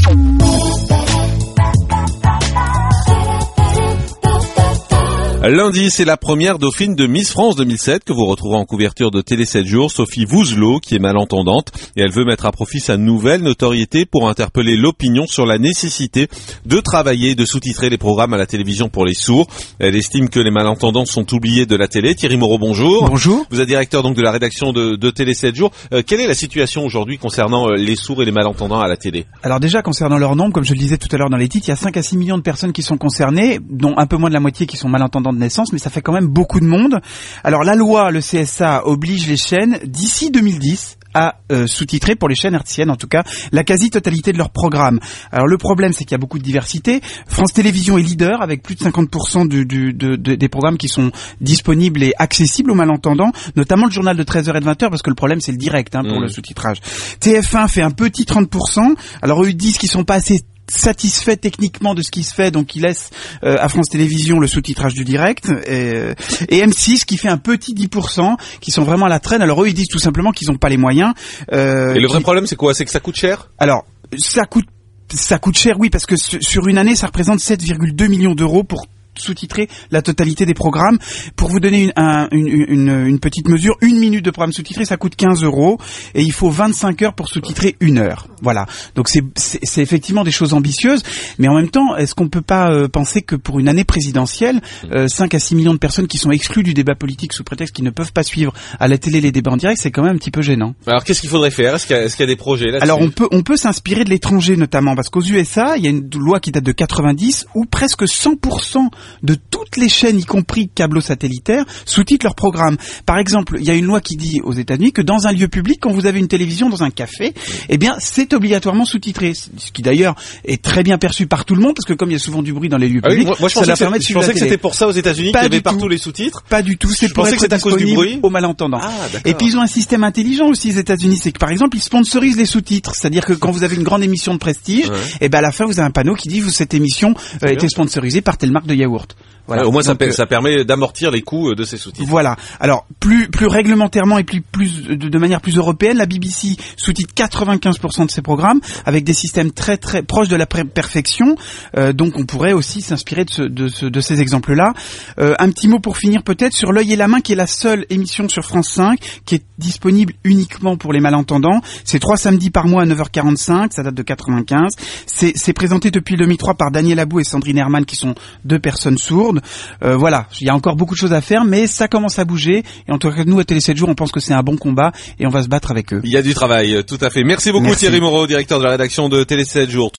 Lundi, c'est la première dauphine de Miss France 2007 que vous retrouverez en couverture de Télé 7 jours, Sophie Vouzelot, qui est malentendante, et elle veut mettre à profit sa nouvelle notoriété pour interpeller l'opinion sur la nécessité de travailler et de sous-titrer les programmes à la télévision pour les sourds. Elle estime que les malentendants sont oubliés de la télé. Thierry Moreau, bonjour. Bonjour. Vous êtes directeur donc de la rédaction de Télé 7 jours. Quelle est la situation aujourd'hui concernant les sourds et les malentendants à la télé? Alors déjà, concernant leur nombre, comme je le disais tout à l'heure dans les titres, il y a 5 à 6 millions de personnes qui sont concernées, dont un peu moins de la moitié qui sont malentendants de naissance, mais ça fait quand même beaucoup de monde. Alors la loi, le CSA, oblige les chaînes d'ici 2010 à sous-titrer, pour les chaînes hertziennes en tout cas, la quasi-totalité de leurs programmes. Alors le problème, c'est qu'il y a beaucoup de diversité. France Télévisions est leader avec plus de 50% des programmes qui sont disponibles et accessibles aux malentendants, notamment le journal de 13h et de 20h, parce que le problème c'est le direct pour le sous-titrage. TF1 fait un petit 30%. Alors eux disent qu'ils sont pas assez satisfait techniquement de ce qui se fait, donc il laisse à France Télévisions le sous-titrage du direct, et M6 qui fait un petit 10%, qui sont vraiment à la traîne. Alors eux ils disent tout simplement qu'ils n'ont pas les moyens. Et le vrai problème c'est quoi? C'est que ça coûte cher? Alors ça coûte cher, oui, parce que sur une année ça représente 7,2 millions d'euros pour sous-titrer la totalité des programmes. Pour vous donner une petite mesure, 1 minute de programme sous-titré, ça coûte 15 € et il faut 25 heures pour sous-titrer 1 heure. Voilà. Donc c'est effectivement des choses ambitieuses, mais en même temps, est-ce qu'on peut pas penser que pour une année présidentielle, 5 à 6 millions de personnes qui sont exclues du débat politique sous prétexte qu'ils ne peuvent pas suivre à la télé les débats en direct, c'est quand même un petit peu gênant. Alors qu'est-ce qu'il faudrait faire? Est-ce qu'il y a des projets là-dessus? Alors on peut s'inspirer de l'étranger notamment, parce qu'aux USA, il y a une loi qui date de 90 où presque 100% de toutes les chaînes, y compris câblo-satellitaires, sous-titrent leurs programmes. Par exemple, il y a une loi qui dit aux États-Unis que dans un lieu public, quand vous avez une télévision dans un café, eh bien, c'est obligatoirement sous-titré. Ce qui d'ailleurs est très bien perçu par tout le monde, parce que comme il y a souvent du bruit dans les lieux publics, moi, je pensais que c'était pour ça aux États-Unis qu'il y avait partout les sous-titres. Pas du tout. C'est pour être disponible aux malentendants. Et puis ils ont un système intelligent aussi, les États-Unis, c'est que par exemple ils sponsorisent les sous-titres, c'est-à-dire que quand vous avez une grande émission de prestige, et ben à la fin vous avez un panneau qui dit cette émission a été sponsorisée par telle marque de yaourt. Voilà. Au moins ça permet d'amortir les coûts de ces sous-titres. Voilà. Alors plus réglementairement et de manière plus européenne, la BBC sous-titre 95% de ses programmes avec des systèmes très très proches de la perfection. Donc on pourrait aussi s'inspirer de ces exemples-là. Un petit mot pour finir peut-être sur L'œil et la main, qui est la seule émission sur France 5 qui est disponible uniquement pour les malentendants. C'est 3 samedis par mois à 9h45, ça date de 95. C'est présenté depuis 2003 par Daniel Abou et Sandrine Herman, qui sont 2 personnes sourdes. Voilà, il y a encore beaucoup de choses à faire, mais ça commence à bouger, et en tout cas nous à Télé 7 jours on pense que c'est un bon combat et on va se battre avec eux. Il y a du travail, tout à fait. Merci beaucoup. Thierry Moreau, directeur de la rédaction de Télé 7 jours.